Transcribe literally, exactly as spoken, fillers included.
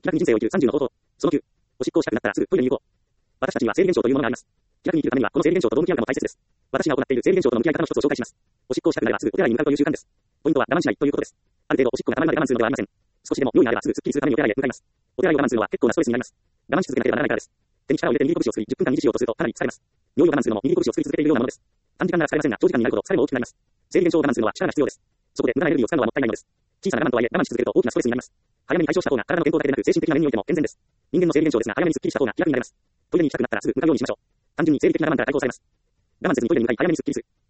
気楽に人生を生きるさんじゅうの方法。そのきゅう。おしっこをしたくなったらすぐトイレに行こう。私たちには生理現象というものがあります。気楽に生きるためにはこの生理現象とどう向き合うかも大切です。私が行っている生理現象との向き合い方の一つを紹介します。おしっこをしたくなればすぐお手洗いに向かうという習慣です。ポイントは我慢しないということです。ある程度おしっこがたまるまで我慢するのではありません。少しでも用意があればすぐスッキリするためにお手洗いへ向かいます。お手洗いを我慢するのは結構なストレスになります。我慢し続けなければならないからです。手に力を入れて握り拳を作りじゅっぷんかん維持しようとするとかなり疲れます。尿意を我慢するのも握り拳を作り続けているようなものです。短時間なら疲れませんが長時間になるほど疲れも大きくなります。生理現象を我慢するのは力が必要です。そこで無駄なエネルギーを使うのはもったいないのです。小さな我慢とはいえ我慢し続けると大きなストレスになります。早めに解消した方が体の健康だけでなく精神的な面においても健全です。人間の生理現象ですが早めにスッキリした方が気楽になります。トイレに行きたくなったらすぐ向かうようにしましょう。単純に生理的な我慢から解放されます。我慢せずにトイレに向かい早めにスッキリする。